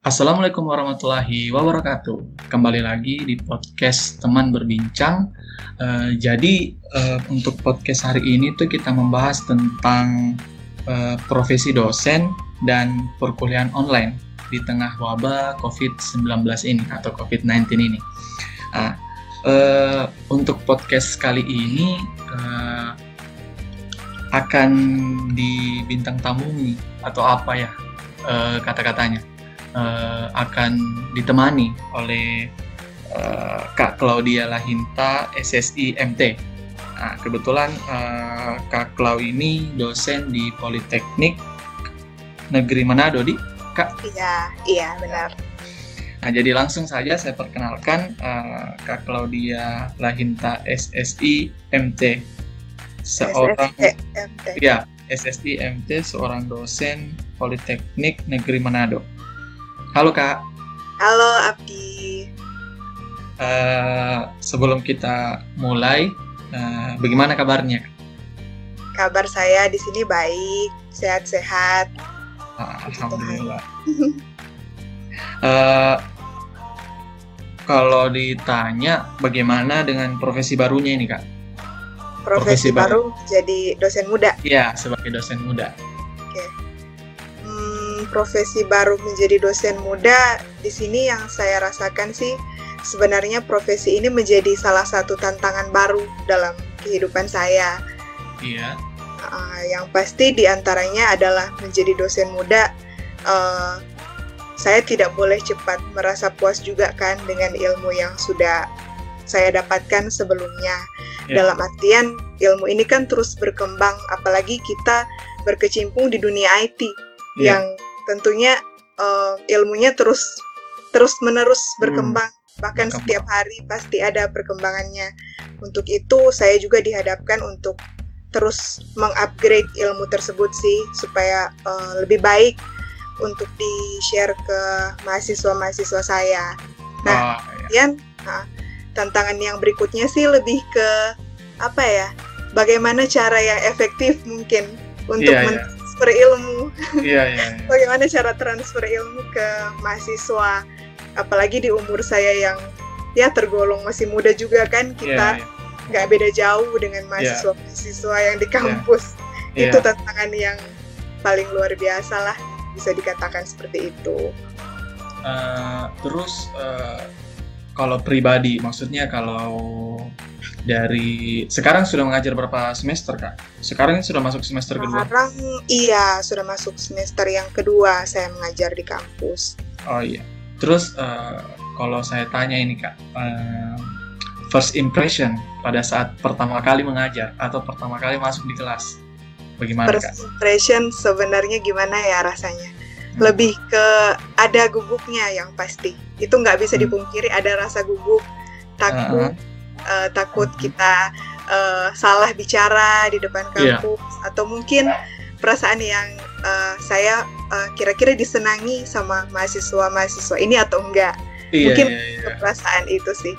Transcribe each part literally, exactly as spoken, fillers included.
Assalamualaikum warahmatullahi wabarakatuh. Kembali lagi di podcast Teman Berbincang. Uh, jadi uh, untuk podcast hari ini tuh kita membahas tentang uh, profesi dosen dan perkuliahan online di tengah wabah covid sembilan belas ini atau covid sembilan belas ini. Nah, uh, untuk podcast kali ini uh, akan di bintang tamu atau apa ya uh, kata-katanya. Uh, akan ditemani oleh uh, Kak Claudia Lahinta, S S I M T. Nah, kebetulan uh, Kak Clau ini dosen di Politeknik Negeri Manado, di Kak? Iya, iya benar. Nah, jadi langsung saja saya perkenalkan uh, Kak Claudia Lahinta, S S I M T. Seorang S S I M T. Ya, S S I M T, seorang dosen Politeknik Negeri Manado. Halo Kak. Halo Abdi. Uh, sebelum kita mulai, uh, bagaimana kabarnya? Kabar saya di sini baik, sehat-sehat. Ah, Alhamdulillah. uh, kalau ditanya bagaimana dengan profesi barunya ini Kak? Profesi, profesi baru, baru jadi dosen muda? Iya, sebagai dosen muda. Oke. Profesi baru menjadi dosen muda, di sini yang saya rasakan sih sebenarnya profesi ini menjadi salah satu tantangan baru dalam kehidupan saya. Iya. Uh, yang pasti diantaranya adalah menjadi dosen muda. Uh, saya tidak boleh cepat merasa puas juga kan dengan ilmu yang sudah saya dapatkan sebelumnya. Yeah. Dalam artian ilmu ini kan terus berkembang, apalagi kita berkecimpung di dunia I T yeah. yang tentunya uh, ilmunya terus terus menerus berkembang, hmm. bahkan berkembang. Setiap hari pasti ada perkembangannya. Untuk itu saya juga dihadapkan untuk terus mengupgrade ilmu tersebut sih, supaya uh, lebih baik untuk di-share ke mahasiswa-mahasiswa saya. Nah, kemudian oh, iya. nah, tantangan yang berikutnya sih lebih ke apa ya? Bagaimana cara yang efektif mungkin untuk yeah, men- yeah. transfer ilmu. Iya, iya, iya. Bagaimana cara transfer ilmu ke mahasiswa, apalagi di umur saya yang ya tergolong masih muda juga kan, kita nggak yeah, yeah. beda jauh dengan mahasiswa-mahasiswa yeah. yang di kampus. Yeah. Itu tantangan yang paling luar biasa lah, bisa dikatakan seperti itu. Uh, terus uh, kalau pribadi, maksudnya kalau dari sekarang sudah mengajar berapa semester Kak? Sekarang ini sudah masuk semester kedua? Sekarang iya, sudah masuk semester yang kedua saya mengajar di kampus. Oh iya. Terus uh, kalau saya tanya ini Kak, uh, first impression pada saat pertama kali mengajar atau pertama kali masuk di kelas, bagaimana first Kak? First impression sebenarnya gimana ya rasanya? Hmm. Lebih ke ada gugupnya yang pasti. Itu nggak bisa dipungkiri, ada rasa gugup, takut. Uh-huh. Uh, takut kita uh, salah bicara di depan kampus, yeah. atau mungkin perasaan yang uh, saya uh, kira-kira disenangi sama mahasiswa-mahasiswa ini atau enggak. Yeah, mungkin yeah, yeah. perasaan itu sih.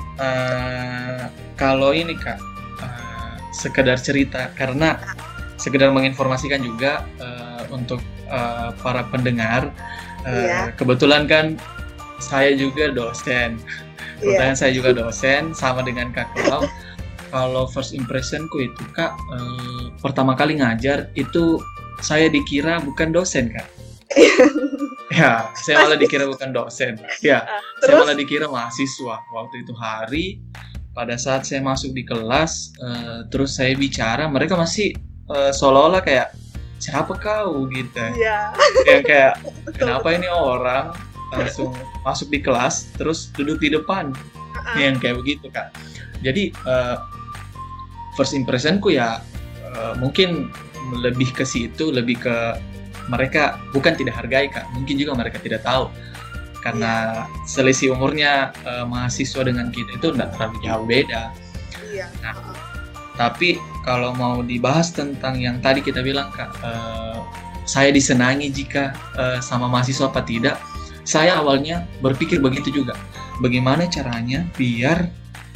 Uh, kalau ini Kak, uh, sekedar cerita, karena sekedar menginformasikan juga uh, untuk uh, para pendengar. Uh, yeah. Kebetulan kan saya juga dosen. Kebetulan yeah. saya juga dosen, sama dengan Kak Clau. Kalau first impressionku itu Kak, eh, pertama kali ngajar itu saya dikira bukan dosen Kak. Ya, saya malah dikira bukan dosen. Ya, Terus? saya malah dikira mahasiswa. Waktu itu hari, pada saat saya masuk di kelas, eh, terus saya bicara, mereka masih eh, seolah-olah kayak, siapa kau gitu. Yeah. Yang kayak, kenapa ini orang langsung masuk di kelas terus duduk di depan, uh-uh. yang kayak begitu Kak. Jadi uh, first impressionku ya uh, mungkin lebih ke situ, lebih ke mereka bukan tidak hargai Kak, mungkin juga mereka tidak tahu karena yeah. selisih umurnya uh, mahasiswa dengan kita itu tidak terlalu jauh beda. Yeah. Nah, uh-uh. tapi kalau mau dibahas tentang yang tadi kita bilang Kak, uh, saya disenangi jika uh, sama mahasiswa apa tidak. Saya awalnya berpikir begitu juga. Bagaimana caranya biar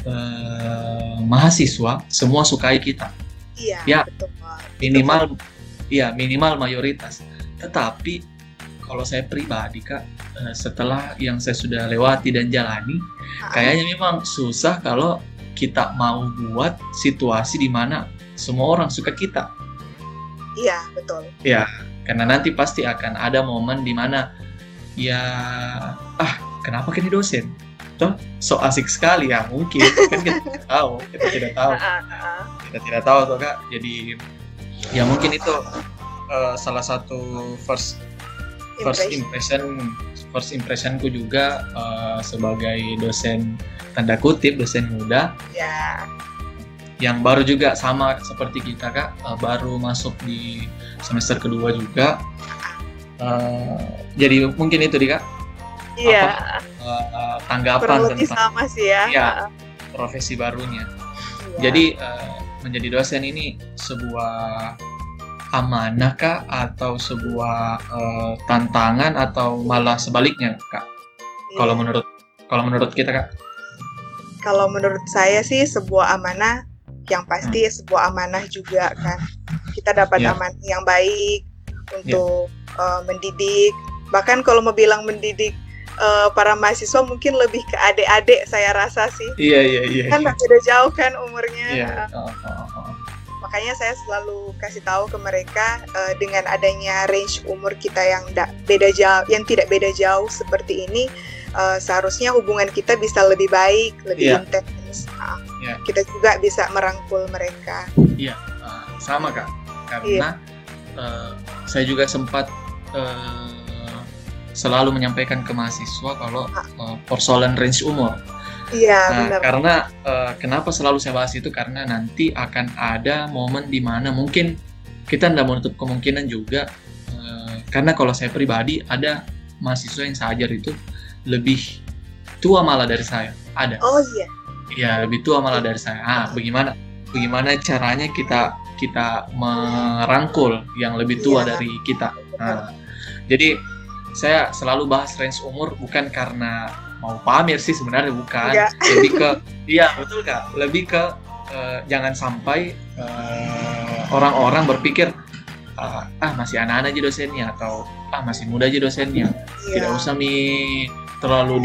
uh, mahasiswa semua sukai kita? Iya, ya, betul. Minimal, iya minimal mayoritas. Tetapi kalau saya pribadi Kak, uh, setelah yang saya sudah lewati dan jalani, kayaknya memang susah kalau kita mau buat situasi di mana semua orang suka kita. Iya, betul. Ya, karena nanti pasti akan ada momen di mana ya, ah kenapa kan ini dosen? Toh so asik sekali ya, mungkin kan kita tidak tahu, kita tidak tahu, kita tidak tahu tuh Kak. Jadi ya mungkin itu uh, salah satu first first impression first impressionku juga uh, sebagai dosen tanda kutip dosen muda. Ya. Yang baru juga sama seperti kita Kak, uh, baru masuk di semester kedua juga. Uh, jadi mungkin itu di Kak. Iya. Uh, uh, tanggapan kurang lebih tentang sama sih ya. Ya, profesi barunya. Ya. Jadi uh, menjadi dosen ini sebuah amanah Kak, atau sebuah uh, tantangan, atau malah sebaliknya Kak? Ya. Kalau menurut kalau menurut kita Kak? Kalau menurut saya sih sebuah amanah, yang pasti hmm. sebuah amanah juga kan. Kita dapat yeah. amanah yang baik untuk yeah. uh, mendidik. Bahkan kalau mau bilang mendidik uh, para mahasiswa mungkin lebih ke adik-adik saya rasa sih. Iya iya iya. Kan nggak beda jauh kan umurnya. Iya. Oh, oh, oh. Makanya saya selalu kasih tahu ke mereka uh, dengan adanya range umur kita yang da- beda jauh, yang tidak beda jauh seperti ini. Uh, seharusnya hubungan kita bisa lebih baik, lebih yeah. intens. Nah, yeah. Kita juga bisa merangkul mereka. Iya, yeah. uh, sama Kak. Karena yeah. uh, saya juga sempat uh, selalu menyampaikan ke mahasiswa kalau uh, persoalan range umur. Iya, nah, benar. Karena uh, kenapa selalu saya bahas itu, karena nanti akan ada momen di mana mungkin kita tidak menutup kemungkinan juga. Uh, karena kalau saya pribadi ada mahasiswa yang saya ajar itu lebih tua malah dari saya, ada. Oh iya. Iya, lebih tua malah dari saya. Ah, bagaimana bagaimana caranya kita kita merangkul yang lebih tua iya. dari kita. Nah, jadi saya selalu bahas range umur bukan karena mau pamer sih sebenarnya, bukan. Enggak. Lebih ke iya, betul Kak. Lebih ke uh, jangan sampai uh, orang-orang berpikir uh, ah masih anak-anak aja dosennya, atau ah masih muda aja dosennya. Iya. Tidak usah nih terlalu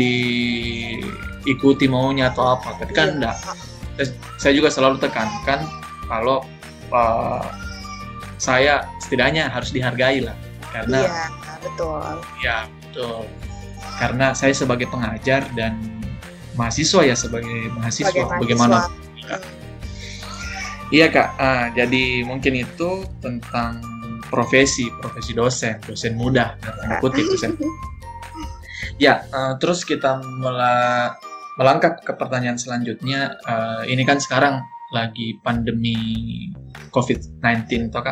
diikuti maunya atau apa, tapi kan enggak. Saya juga selalu tekankan kalau uh, saya setidaknya harus dihargai lah, karena iya, betul. Ya, betul. Karena saya sebagai pengajar dan mahasiswa ya sebagai mahasiswa, sebagai mahasiswa. Bagaimana? Hmm. Iya Kak, uh, jadi mungkin itu tentang profesi, profesi dosen, dosen muda, tanda kutip dosen. Ya, uh, terus kita mela- melangkah ke pertanyaan selanjutnya. Uh, ini kan sekarang lagi pandemi covid sembilan belas, toh Kak?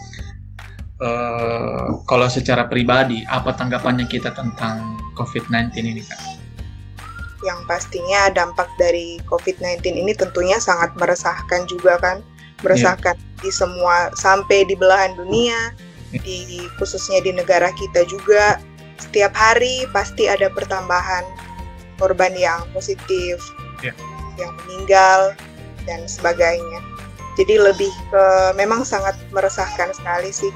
Uh, kalau secara pribadi, apa tanggapannya kita tentang covid sembilan belas ini, Kak? Yang pastinya dampak dari covid sembilan belas ini tentunya sangat meresahkan juga kan, meresahkan yeah. di semua, sampai di belahan dunia, yeah. di khususnya di negara kita juga. Setiap hari pasti ada pertambahan korban yang positif, yeah. yang meninggal, dan sebagainya. Jadi lebih ke, memang sangat meresahkan sekali sih.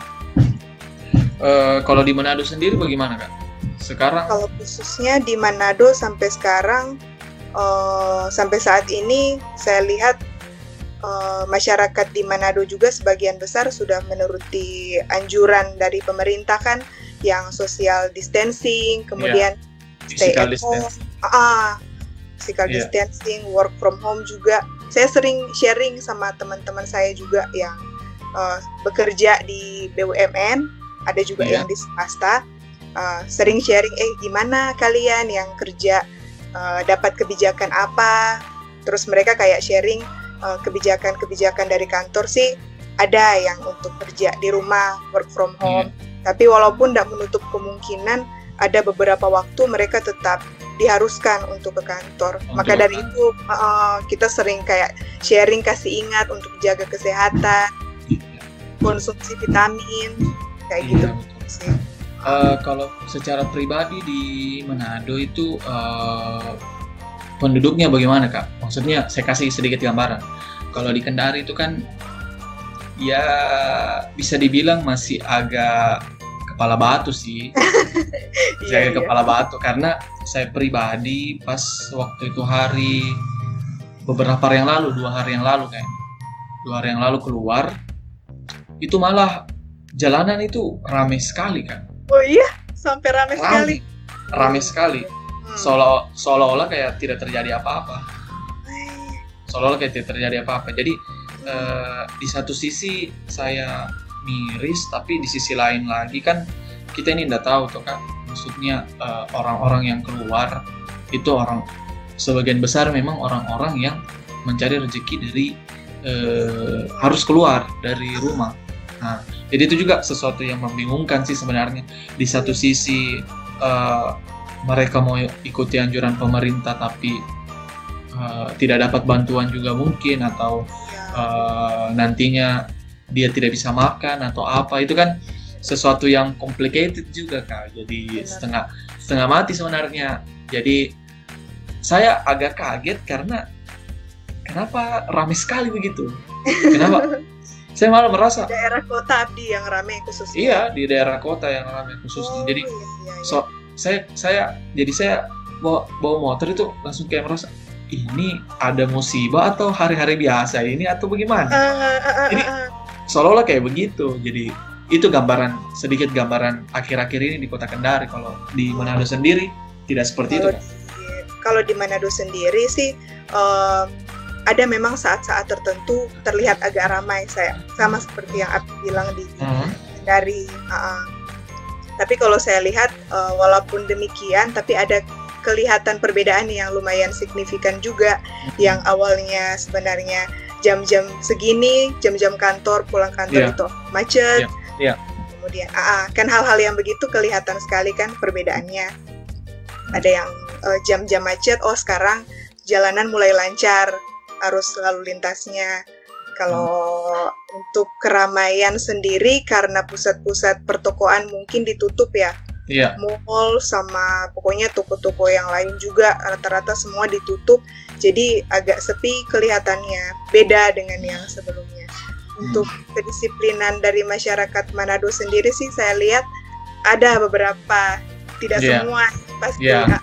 Uh, kalau di Manado sendiri bagaimana Kak? Sekarang? Kalau khususnya di Manado sampai sekarang, uh, sampai saat ini saya lihat uh, masyarakat di Manado juga sebagian besar sudah menuruti anjuran dari pemerintah kan, yang social distancing, kemudian yeah. stay physical at home, distancing. ah, physical yeah. distancing, work from home juga. Saya sering sharing sama teman-teman saya juga yang uh, bekerja di B U M N, ada juga yeah. yang di swasta. Uh, sering sharing, eh gimana kalian yang kerja, uh, dapat kebijakan apa? Terus mereka kayak sharing uh, kebijakan-kebijakan dari kantor sih, ada yang untuk kerja di rumah, work from home. Yeah. Tapi walaupun tidak menutup kemungkinan, ada beberapa waktu mereka tetap diharuskan untuk ke kantor. Untuk Maka dari kan. itu uh, kita sering kayak sharing, kasih ingat untuk jaga kesehatan, konsumsi vitamin, kayak gitu sih. Uh, kalau secara pribadi di Manado itu uh, penduduknya bagaimana Kak? Maksudnya saya kasih sedikit gambaran. Kalau di Kendari itu kan ya bisa dibilang masih agak kepala batu sih. Jaga Iya, kepala batu karena saya pribadi pas waktu itu hari beberapa hari yang lalu, dua hari yang lalu kayak dua hari yang lalu keluar itu malah jalanan itu ramai sekali kan. oh iya, sampai ramai sekali. Ramai, ramai sekali. Hmm. Seolah seolah-olah kayak tidak terjadi apa-apa. Eh, Seolah-olah kayak tidak terjadi apa-apa. Jadi eh, di satu sisi saya miris, tapi di sisi lain lagi kan kita ini nggak tahu tuh kan. Maksudnya eh, orang-orang yang keluar itu orang sebagian besar memang orang-orang yang mencari rezeki dari eh, harus keluar dari rumah. Nah, jadi itu juga sesuatu yang membingungkan sih sebenarnya. Di satu sisi eh, mereka mau ikuti anjuran pemerintah tapi eh, tidak dapat bantuan juga mungkin, atau ya. eh, nantinya dia tidak bisa makan atau apa, itu kan sesuatu yang complicated juga Kak. Jadi Benar. setengah setengah mati sebenarnya. Jadi saya agak kaget karena kenapa ramai sekali begitu. Kenapa? Saya malah merasa Daerah kota Abdi yang ramai khususnya. iya di daerah kota yang ramai khususnya. Oh, Jadi iya, iya, iya. so saya saya jadi saya bawa bawa motor itu langsung kayak merasa ini ada musibah atau hari-hari biasa ini atau bagaimana? Ah, ah, ah, Jadi ah, ah. seolah-olah kayak begitu. Jadi itu gambaran, sedikit gambaran akhir-akhir ini di Kota Kendari. Kalau di Manado sendiri tidak seperti itu Kalau kan? di, kalau di Manado sendiri sih em, ada memang saat-saat tertentu terlihat agak ramai, saya sama seperti yang Abdi bilang di Hmm. dari ah, ah. Tapi kalau saya lihat eh, walaupun demikian tapi ada kelihatan perbedaan yang lumayan signifikan juga, yang awalnya sebenarnya jam-jam segini, jam-jam kantor, pulang kantor Iya. itu macet. Iya, iya. Kemudian, ah, ah, kan hal-hal yang begitu kelihatan sekali kan perbedaannya. Ada yang eh, jam-jam macet, oh sekarang jalanan mulai lancar, arus lalu lintasnya. Kalau untuk keramaian sendiri karena pusat-pusat pertokoan mungkin ditutup ya. Iya. Mall sama pokoknya toko-toko yang lain juga rata-rata semua ditutup, jadi agak sepi kelihatannya, beda dengan yang sebelumnya. Untuk kedisiplinan dari masyarakat Manado sendiri sih saya lihat ada beberapa, tidak Iya. semua pasti Iya.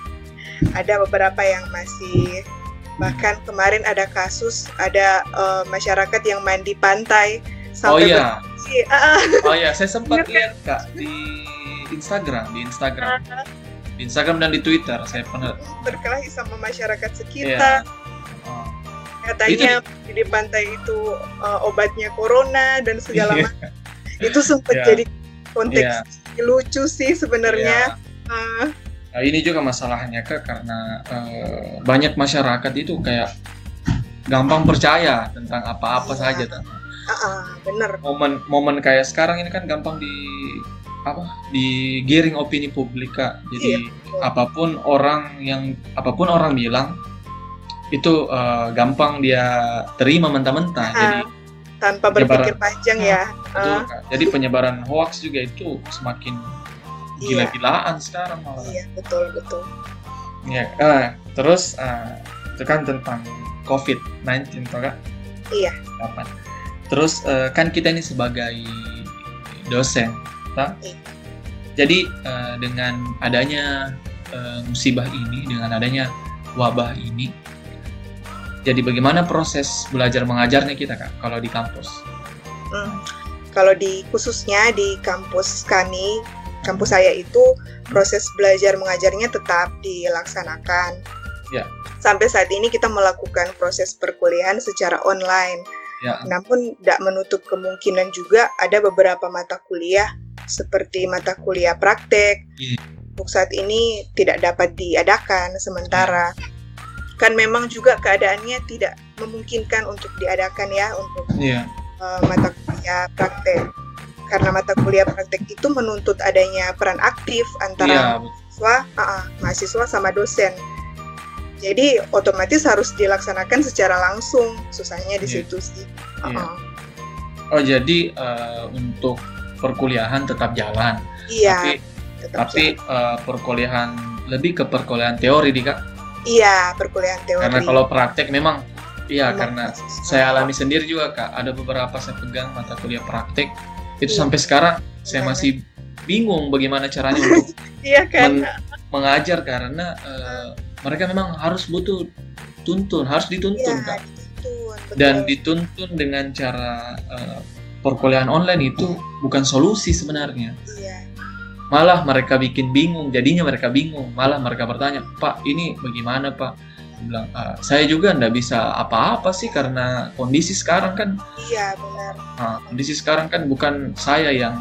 ada beberapa yang masih, bahkan kemarin ada kasus ada eh, masyarakat yang mandi pantai Oh sampai iya. bersih. Ah, ah. Oh iya, saya sempat Iya kan? lihat Kak di Instagram, di Instagram, di Instagram dan di Twitter. Saya pernah. berkelahi sama masyarakat sekitar. Oh. Katanya di pantai itu uh, obatnya corona dan segala Iya. macam. Itu sempat Iya. jadi konteks Iya. lucu sih sebenarnya. Iya. Uh, Nah, ini juga masalahnya Kak, karena eh, banyak masyarakat itu kayak gampang percaya tentang apa-apa Iya. saja. Tan. uh, uh, bener. Momen-momen kayak sekarang ini kan gampang di apa? Digiring opini publik Kak. Jadi betul. apapun orang yang apapun orang bilang itu eh, gampang dia terima mentah-mentah. Ah, Jadi Tanpa penyebaran- berpikir panjang ya. betul, Uh, Kak. Jadi penyebaran hoax juga itu semakin Iya. gila-gilaan sekarang malah. Iya, betul betul. Ya, eh, terus eh, itu kan tentang covid sembilan belas toh Kak? Iya. Kapan? Terus eh, kan kita ini sebagai dosen, toh? Iya. Jadi eh, dengan adanya eh, musibah ini, dengan adanya wabah ini, jadi bagaimana proses belajar mengajarnya kita Kak kalau di kampus? Hmm. Kalau di khususnya di kampus kami, kampus saya itu proses belajar mengajarnya tetap dilaksanakan. Ya. Sampai saat ini kita melakukan proses perkuliahan secara online. Ya. Namun tidak menutup kemungkinan juga ada beberapa mata kuliah seperti mata kuliah praktek. Iya. Untuk saat ini tidak dapat diadakan sementara. Kan memang juga keadaannya tidak memungkinkan untuk diadakan ya untuk Iya. uh, mata kuliah praktek. Karena mata kuliah praktek itu menuntut adanya peran aktif Iya, antara mahasiswa, uh, uh, mahasiswa sama dosen. Jadi otomatis harus dilaksanakan secara langsung. Susahnya di Iya. situ sih. Uh, Iya. uh. Oh jadi eh, untuk perkuliahan tetap jalan, Iya. tapi tetap tapi eh, perkuliahan lebih ke perkuliahan teori di Kak. Iya, perkuliahan teori. Karena kalau praktek memang iya Memang karena mahasiswa. saya alami sendiri juga Kak, ada beberapa saya pegang mata kuliah praktek itu Iya. sampai sekarang saya Benar. masih bingung bagaimana caranya untuk Iya kan? men- mengajar karena uh, mereka memang harus butuh tuntun, harus dituntun Iya, Kak. dituntun, betul. Dan dituntun dengan cara uh, perkuliahan online itu bukan solusi sebenarnya. Iya. Malah mereka bikin bingung, jadinya mereka bingung. Malah mereka bertanya, Pak ini bagaimana Pak? Saya bilang, "Ah, saya juga nggak bisa apa-apa sih karena kondisi sekarang kan, Iya, benar. ah, kondisi sekarang kan bukan saya yang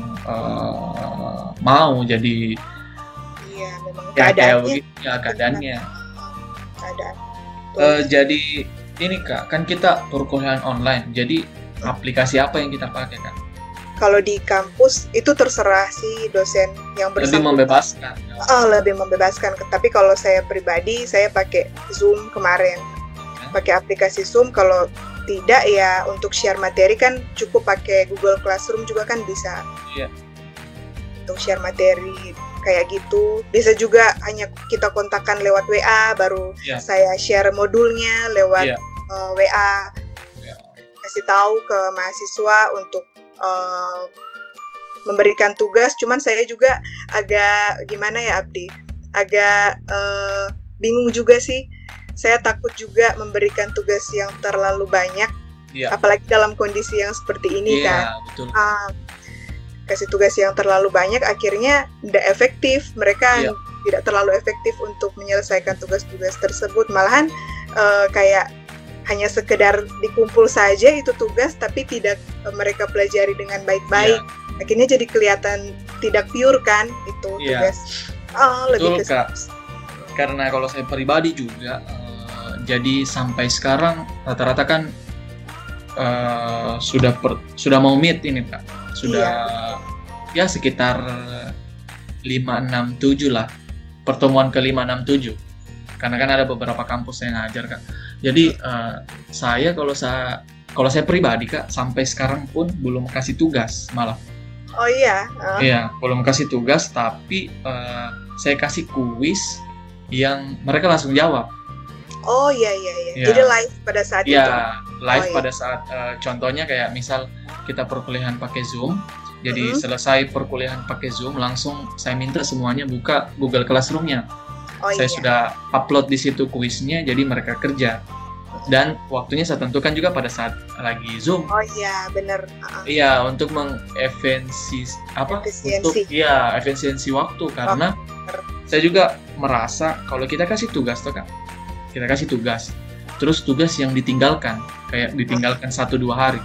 uh, mau jadi Iya, memang ya kayak keadaannya. begitu ya keadaannya. Keadaan. Uh, jadi ini Kak, kan kita perkuliahan online. Jadi aplikasi apa yang kita pakai Kak? Kalau di kampus itu terserah si dosen yang Lebih bersangkutan. membebaskan. Oh, lebih membebaskan. Tapi kalau saya pribadi, saya pakai Zoom kemarin. Pakai aplikasi Zoom. Kalau tidak ya untuk share materi kan cukup pakai Google Classroom juga kan bisa. Iya. Untuk share materi kayak gitu. Bisa juga hanya kita kontakkan lewat W A, baru Iya. saya share modulnya lewat Iya. uh, W A. Iya. Kasih tahu ke mahasiswa untuk uh, memberikan tugas. Cuman saya juga agak gimana ya Abdi, agak uh, bingung juga sih. Saya takut juga memberikan tugas yang terlalu banyak, Iya. apalagi dalam kondisi yang seperti ini Iya, kan. betul. Uh, kasih tugas yang terlalu banyak akhirnya tidak efektif. Mereka Iya. tidak terlalu efektif untuk menyelesaikan tugas-tugas tersebut. Malahan uh, kayak hanya sekedar dikumpul saja itu tugas, tapi tidak uh, mereka pelajari dengan baik-baik. Iya. Akhirnya jadi kelihatan tidak pure kan itu Iya. tugas. Oh, lebih Betul, ke Kak. Karena kalau saya pribadi juga, uh, jadi sampai sekarang rata-rata kan uh, sudah per, sudah mau meet ini Kak. Sudah ya sekitar lima enam tujuh lah. Pertemuan ke lima enam tujuh. Karena kan ada beberapa kampus yang ngajar Kak. Jadi uh, saya kalau saya kalau saya pribadi Kak sampai sekarang pun belum kasih tugas malah. Oh iya. Uh. Iya, belum kasih tugas tapi uh, saya kasih kuis yang mereka langsung jawab. Oh iya iya iya. Iya. Jadi live pada saat itu. Iya, live Oh, iya. pada saat uh, contohnya kayak misal kita perkuliahan pakai Zoom. Jadi Mhm. selesai perkuliahan pakai Zoom langsung saya minta semuanya buka Google Classroom-nya. Oh Saya iya. sudah upload di situ kuisnya, jadi mereka kerja. Dan waktunya saya tentukan juga pada saat lagi Zoom. Oh iya, benar. Uh-uh. Iya, untuk mengefisiensi apa? Efisiensi. Untuk iya, efisiensi waktu karena benar. saya juga merasa kalau kita kasih tugas tuh Kak. Kita kasih tugas. Terus tugas yang ditinggalkan, kayak ditinggalkan satu dua hari.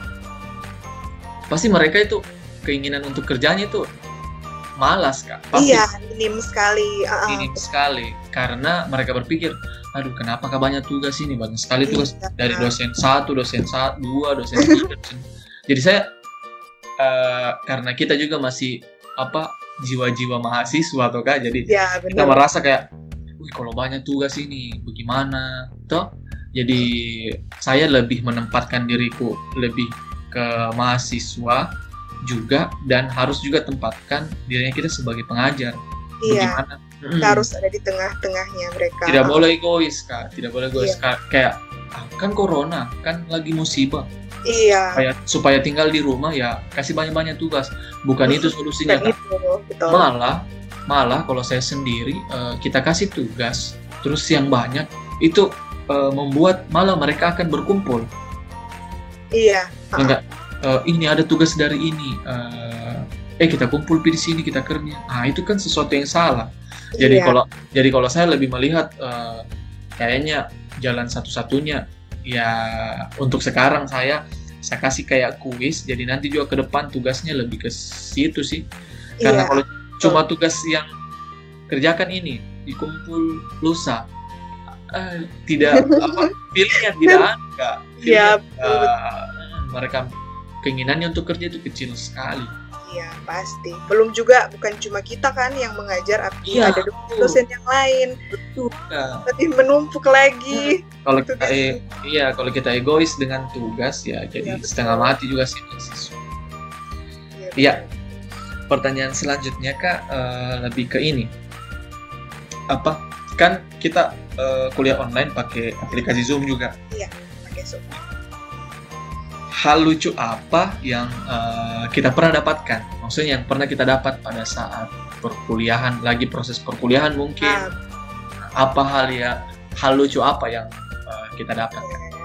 Pasti mereka itu keinginan untuk kerjanya itu malas Kak. Pasti Iya, minim sekali. Uh-uh. minim sekali karena mereka berpikir, aduh kenapa Kak banyak tugas ini, banyak sekali tugas Iya. dari dosen satu, dosen satu, dua, dosen tiga. dosen. Jadi saya uh, karena kita juga masih apa jiwa-jiwa mahasiswa tuh Kak, jadi Iya, kita benar. merasa kayak, wih kalau banyak tugas ini bagaimana, toh? Jadi saya lebih menempatkan diriku lebih ke mahasiswa juga dan harus juga tempatkan dirinya kita sebagai pengajar. Iya, Bagaimana? kita Mm. harus ada di tengah-tengahnya mereka. Tidak boleh egois Kak, tidak boleh egois Iya. Kak. Kayak ah, kan corona, kan lagi musibah. Iya. Supaya, supaya tinggal di rumah ya kasih banyak-banyak tugas. Bukan Mm. itu solusinya Dan Kak. itu, betul. Malah malah kalau saya sendiri eh, kita kasih tugas terus yang banyak itu eh, membuat malah mereka akan berkumpul. Iya. Ya enggak, eh, ini ada tugas dari ini. Eh, eh kita kumpul di sini kita kerja. Ah itu kan sesuatu yang salah. Jadi Iya. kalau jadi kalau saya lebih melihat eh, kayaknya jalan satu-satunya ya untuk sekarang saya saya kasih kayak kuis. Jadi nanti juga ke depan tugasnya lebih ke situ sih. Karena Iya. kalau cuma tugas yang kerjakan ini dikumpul lusa, eh, tidak apa feelingnya tidak ada. Iya, Feelingnya, eh, mereka keinginannya untuk kerja itu kecil sekali. Iya, pasti. Belum juga bukan cuma kita kan yang mengajar, Abdi. Iya, Ada betul. dosen yang lain. Betul. Kak. Lebih menumpuk lagi. Kalau kita Tugas. eh, iya kalau kita egois dengan tugas ya jadi Iya, betul. setengah mati juga sih mahasiswa. Iya. Pertanyaan selanjutnya Kak eh, lebih ke ini. Apa? Kan kita eh, kuliah online pakai aplikasi Zoom juga. Pakai Zoom. hal lucu apa yang uh, kita pernah dapatkan? Maksudnya yang pernah kita dapat pada saat perkuliahan, lagi proses perkuliahan mungkin. Ah. Apa hal ya, hal lucu apa yang uh, kita dapat?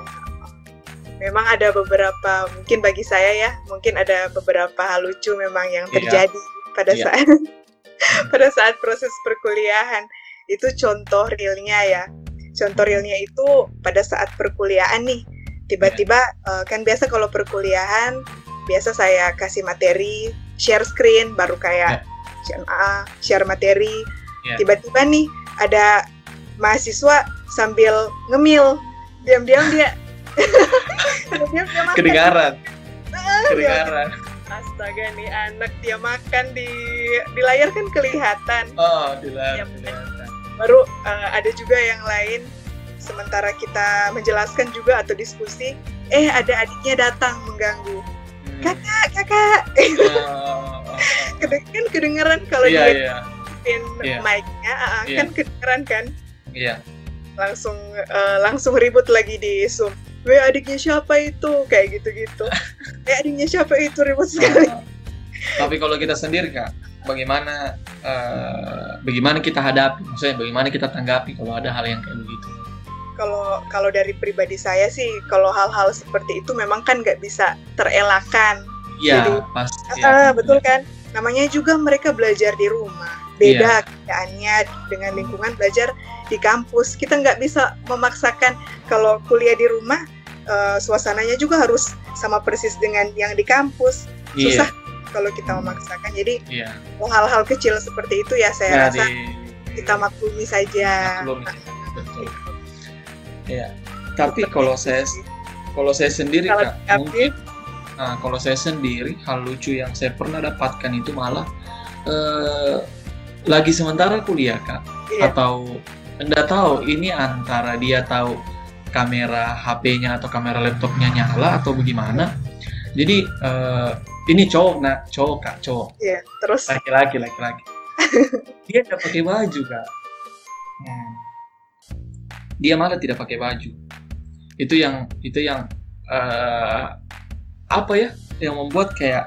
Memang ada beberapa, mungkin bagi saya ya, mungkin ada beberapa hal lucu memang yang terjadi iya. pada iya. saat pada saat proses perkuliahan. Itu contoh realnya ya. Contoh realnya itu pada saat perkuliahan nih. Tiba-tiba yeah. uh, kan biasa kalau perkuliahan biasa saya kasih materi, share screen, baru kayak yeah. share materi. Yeah. Tiba-tiba nih ada mahasiswa sambil ngemil, diam-diam dia diam-diam dia makan. Kedengaran. Kedengaran. Astaga nih anak dia makan di di layar kan kelihatan. Oh, di layar kelihatan. Baru uh, ada juga yang lain. Sementara kita menjelaskan juga atau diskusi, eh ada adiknya datang mengganggu. Hmm. Kakak, kakak. Oh, oh, oh. Kan kedengeran kalau yeah, dia yeah. pin yeah. mic-nya, uh, yeah. kan kedengeran kan? Iya. Yeah. Langsung uh, langsung ribut lagi di Zoom. Weh adiknya siapa itu? Kayak gitu-gitu. Eh adiknya siapa itu? Ribut sekali. Uh, tapi kalau kita sendiri Kak, bagaimana uh, bagaimana kita hadapi? Maksudnya bagaimana kita tanggapi kalau ada hal yang kayak begitu? Kalau kalau dari pribadi saya sih, kalau hal-hal seperti itu memang kan nggak bisa terelakkan. Iya, pasti. Uh, betul kan? Namanya juga mereka belajar di rumah. Beda yeah. kerjaannya dengan lingkungan belajar di kampus. Kita nggak bisa memaksakan kalau kuliah di rumah, uh, suasananya juga harus sama persis dengan yang di kampus. Susah yeah. kalau kita memaksakan. Jadi yeah. hal-hal kecil seperti itu ya saya nah, rasa di... kita maklumi saja. Maklumi. Betul. Ya, tapi kalau saya kalau saya sendiri kalau Kak, mungkin nah, kalau saya sendiri hal lucu yang saya pernah dapatkan itu malah eh, lagi sementara kuliah Kak, iya. atau Anda tahu ini antara dia tahu kamera H P-nya atau kamera laptopnya nyala atau bagaimana. Jadi eh, ini cowok nah cowok Kak, cowok. Iya, terus laki-laki laki-laki. Dia nggak pakai baju Kak. Hmm. Dia malah tidak pakai baju. Itu yang itu yang uh, apa ya? Yang membuat kayak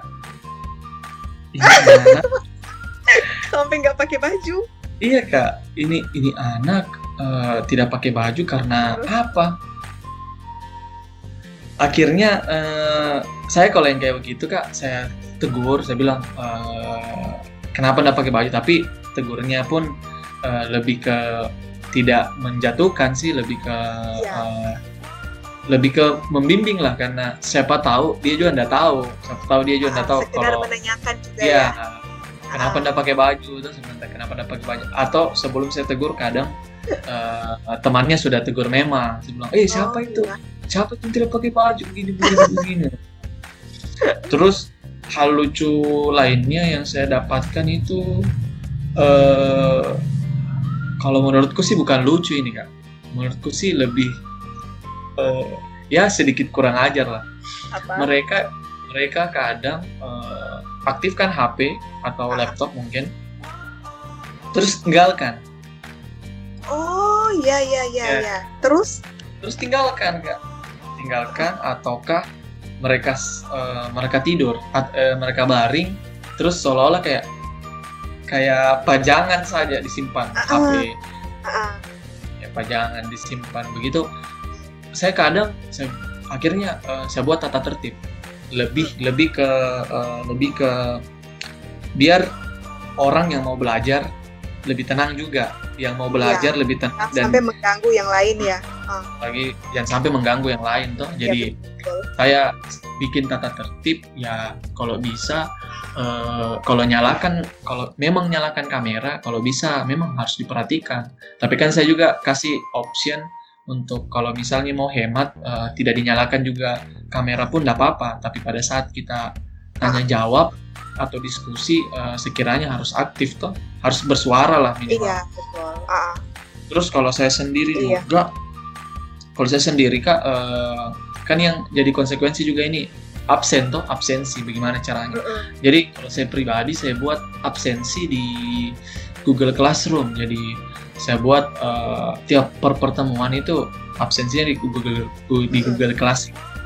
sampai nggak pakai baju. Iya Kak, ini ini anak uh, tidak pakai baju karena Terus? apa? Akhirnya uh, saya kalau yang kayak begitu Kak, saya tegur, saya bilang uh, kenapa nggak pakai baju? Tapi tegurnya pun uh, lebih ke tidak menjatuhkan sih, lebih ke ya. uh, lebih ke membimbing lah, karena siapa tahu dia juga nggak tahu, siapa tahu dia juga nggak ah, tahu kalau menanyakan juga ya, ya. Kenapa nggak ah. pakai baju itu sebentar, kenapa nggak pakai baju? Atau sebelum saya tegur kadang uh, temannya sudah tegur memang, saya bilang, eh siapa oh, itu, iya. siapa yang tidak pakai baju begini begini begini. Terus hal lucu lainnya yang saya dapatkan itu uh, kalau menurutku sih bukan lucu ini Kak, menurutku sih lebih uh, ya sedikit kurang ajar lah. Apa? Mereka mereka kadang uh, aktifkan H P atau laptop mungkin, terus tinggalkan. Oh iya iya iya ya. ya. Terus? Terus tinggalkan Kak, tinggalkan ataukah mereka uh, mereka tidur, at, uh, mereka baring, terus seolah-olah kayak kayak pajangan saja disimpan uh, H P, uh, ya pajangan disimpan begitu. Saya kadang, saya, akhirnya uh, saya buat tata tertib, lebih lebih ke uh, lebih ke biar orang yang mau belajar lebih tenang juga, yang mau belajar ya, lebih tenang dan sampai mengganggu yang lain ya. Uh. Lagi jangan sampai mengganggu yang lain toh. Jadi ya, saya bikin tata tertib ya, kalau bisa. Uh, kalau nyalakan, kalau memang nyalakan kamera, kalau bisa memang harus diperhatikan. Tapi kan saya juga kasih option untuk kalau misalnya mau hemat, uh, tidak dinyalakan juga kamera pun tidak apa-apa. Tapi pada saat kita tanya jawab atau diskusi, uh, sekiranya harus aktif toh, harus bersuara lah minimal. Iya betul. Uh. Terus kalau saya sendiri iya. juga, kalau saya sendiri Kak, uh, kan yang jadi konsekuensi juga ini. Absen toh, absensi bagaimana caranya. Uh-uh. Jadi kalau saya pribadi saya buat absensi di Google Classroom. Jadi saya buat uh, tiap per pertemuan itu absensinya di Google di Google Classroom.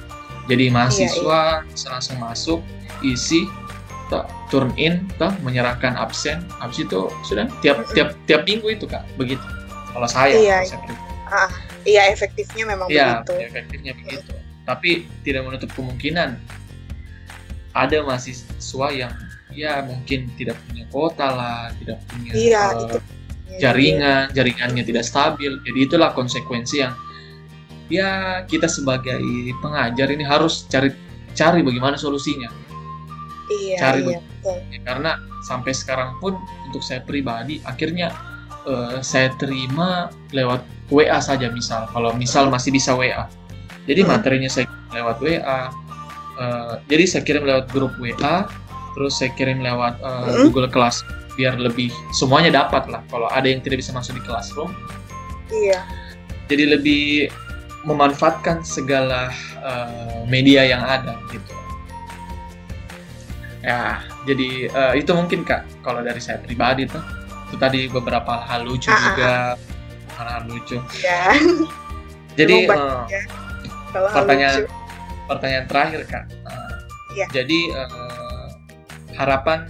Jadi Iya, iya. mahasiswa langsung masuk, isi, toh, turn in, toh, menyerahkan absen, habis itu sudah tiap Mm-mm. tiap tiap minggu itu Kak, begitu. Kalau saya, Iya, kalau saya iya. pribadi. Ah, iya efektifnya memang Iya, begitu. efektifnya begitu. Tapi tidak menutup kemungkinan ada mahasiswa yang ya mungkin tidak punya kuota lah, tidak punya Iya, uh, itu. jaringan, jaringannya tidak stabil. Jadi itulah konsekuensi yang ya kita sebagai pengajar ini harus cari cari bagaimana solusinya. Iya, Cari iya, bagaimana. betul. Karena sampai sekarang pun untuk saya pribadi akhirnya uh, saya terima lewat W A saja misal. Kalau misal masih bisa W A. Jadi Hmm. materinya saya kirim lewat W A. Uh, jadi saya kirim lewat grup W A, terus saya kirim lewat uh, Hmm. Google Class biar lebih semuanya dapat lah. Kalau ada yang tidak bisa masuk di Classroom, Iya. jadi lebih memanfaatkan segala uh, media yang ada gitu. Ya, jadi uh, itu mungkin Kak kalau dari saya pribadi tuh. Itu tadi beberapa hal lucu Ah, ah, juga, hal-hal lucu. Ya, Jadi Memang uh, banyak ya. Kalau hal pertanyaan lucu. pertanyaan terakhir Kak. Uh, Iya. Jadi uh, harapan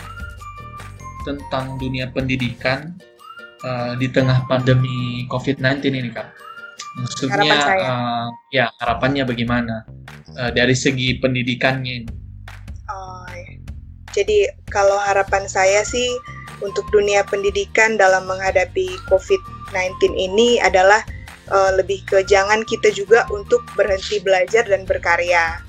tentang dunia pendidikan uh, di tengah pandemi covid sembilan belas ini Kak. Maksudnya Harapan saya. uh, ya harapannya bagaimana uh, dari segi pendidikannya ini? Oh, iya. Jadi kalau harapan saya sih untuk dunia pendidikan dalam menghadapi covid sembilan belas ini adalah uh, lebih ke jangan kita juga untuk berhenti belajar dan berkarya.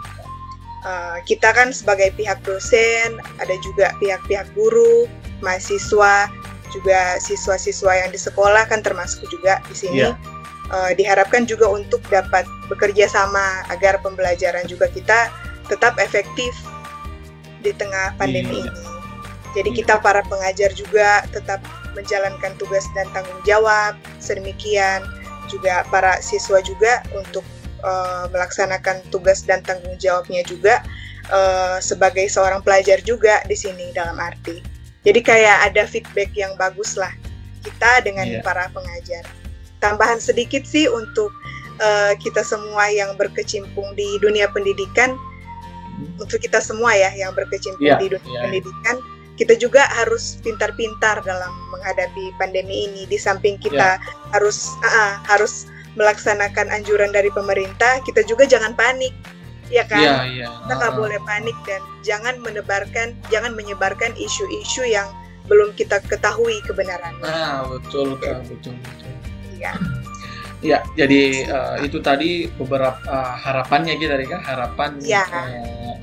Uh, kita kan sebagai pihak dosen, ada juga pihak-pihak guru, mahasiswa, juga siswa-siswa yang di sekolah kan termasuk juga di sini. Iya. Uh, diharapkan juga untuk dapat bekerja sama agar pembelajaran juga kita tetap efektif di tengah pandemi Iya. ini. Jadi Iya. kita para pengajar juga tetap menjalankan tugas dan tanggung jawab, sedemikian juga para siswa juga untuk uh, melaksanakan tugas dan tanggung jawabnya juga uh, sebagai seorang pelajar juga di sini dalam arti. Jadi kayak ada feedback yang bagus lah kita dengan Iya. para pengajar. Tambahan sedikit sih untuk uh, kita semua yang berkecimpung di dunia pendidikan, untuk kita semua ya yang berkecimpung Iya, di dunia iya. pendidikan, kita juga harus pintar-pintar dalam menghadapi pandemi ini. Di samping kita harus uh, harus melaksanakan anjuran dari pemerintah, kita juga jangan panik, ya kan? Iya, iya. Kita nggak Uh, boleh panik dan jangan menebarkan, jangan menyebarkan isu-isu yang belum kita ketahui kebenarannya. Nah, betul Kak, betul betul. Iya. Ya, jadi uh, itu tadi beberapa uh, harapannya gitu tadi Kak, harapan Iya. uh,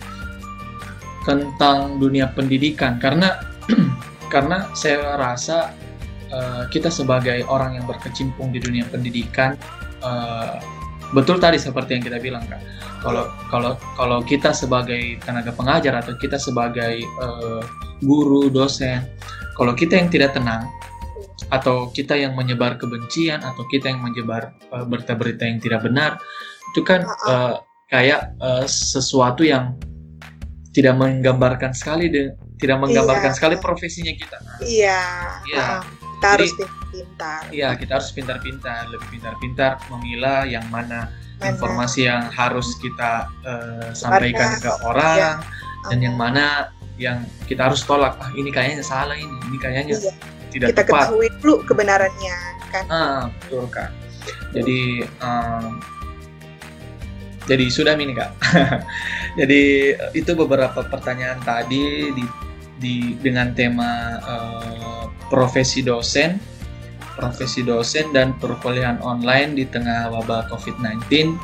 tentang dunia pendidikan karena karena saya rasa uh, kita sebagai orang yang berkecimpung di dunia pendidikan uh, betul tadi seperti yang kita bilang Kak. Kalau kalau kalau kita sebagai tenaga pengajar atau kita sebagai uh, guru, dosen, kalau kita yang tidak tenang atau kita yang menyebar kebencian atau kita yang menyebar uh, berita-berita yang tidak benar, itu kan uh, kayak uh, sesuatu yang tidak menggambarkan sekali de, tidak menggambarkan Iya. sekali profesinya kita. Nah, Iya. Iya. uh, kita harus Jadi- pintar. Iya, kita harus pintar-pintar, lebih pintar-pintar memilah yang mana Mana- informasi yang harus kita uh, sampaikan ke Iya. orang dan um, yang mana yang kita harus tolak. Ah, ini kayaknya salah ini, ini kayaknya Iya. tidak kita tepat. ketahui dulu kebenarannya kan. Ah, betul Kak. Jadi um, jadi sudah ini Kak. Jadi eh, itu beberapa pertanyaan tadi di, di dengan tema eh, profesi dosen, profesi dosen dan perkuliahan online di tengah wabah covid sembilan belas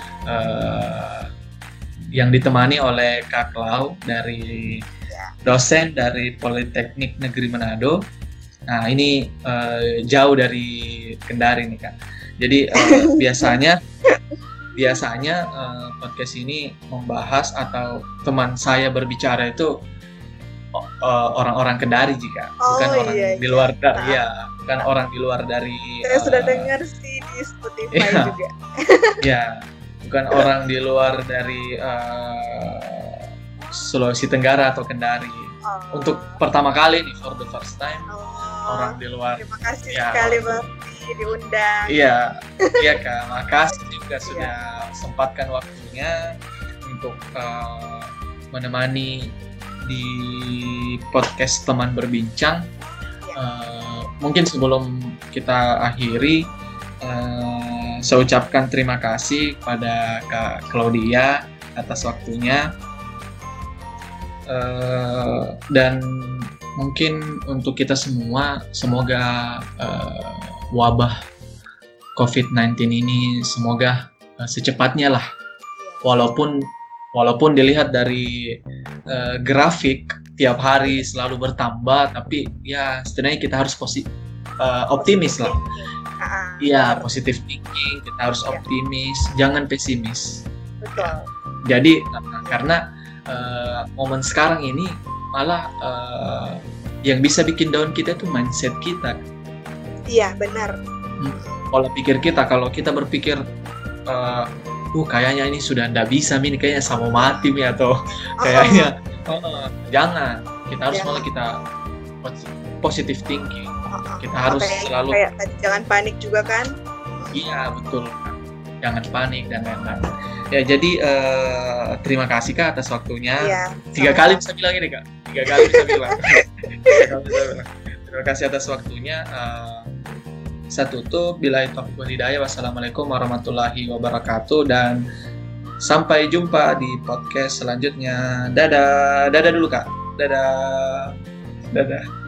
eh, yang ditemani oleh Kak Klau dari dosen dari Politeknik Negeri Manado. Nah, ini eh, jauh dari Kendari nih Kak. Jadi eh, biasanya biasanya eh, podcast ini membahas atau teman saya berbicara itu eh, orang-orang Kendari jika bukan Oh, orang iya, di iya. luar dari Ah. ya, bukan orang di luar dari Saya sudah eh, dengar sih di Spotify iya. juga. ya, bukan orang di luar dari eh, Sulawesi Tenggara atau Kendari. Oh. Untuk pertama kali nih, for the first time Oh, orang di luar. terima kasih Ya. sekali Bakti diundang. Iya, iya Kak. Makasih juga sudah sempatkan waktunya untuk uh, menemani di podcast teman berbincang. Uh, mungkin sebelum kita akhiri, uh, saya ucapkan terima kasih kepada Kak Claudia atas waktunya, uh, dan mungkin untuk kita semua, semoga uh, wabah covid sembilan belas ini semoga uh, secepatnya lah, walaupun walaupun dilihat dari uh, grafik tiap hari selalu bertambah, tapi ya setidaknya kita harus posi- uh, optimis lah. Iya, positive thinking, kita harus optimis, jangan pesimis. Betul. Jadi uh, karena uh, momen sekarang ini malah uh, yang bisa bikin down kita itu mindset kita. Iya, benar. Hmm. Pola pikir kita, kalau kita berpikir uh, uh kayaknya ini sudah nggak bisa, ini kayaknya sama mati nih, atau kayaknya oh, jangan, kita harus malah kita positive thinking. Kita harus kayak, selalu kayak tadi, jangan panik juga kan? Iya, betul, jangan panik dan lain-lain. Ya, jadi uh, terima kasih Kak atas waktunya. Iya, tiga sama. kali bisa bilang ini Kak, tiga kali bisa bilang. Tiga kali bisa bilang. Terima kasih atas waktunya. Uh, saya tutup, billahi taufiq wal hidayah. Wassalamualaikum warahmatullahi wabarakatuh, dan sampai jumpa di podcast selanjutnya. Dadah, dadah dulu Kak. Dadah, dadah.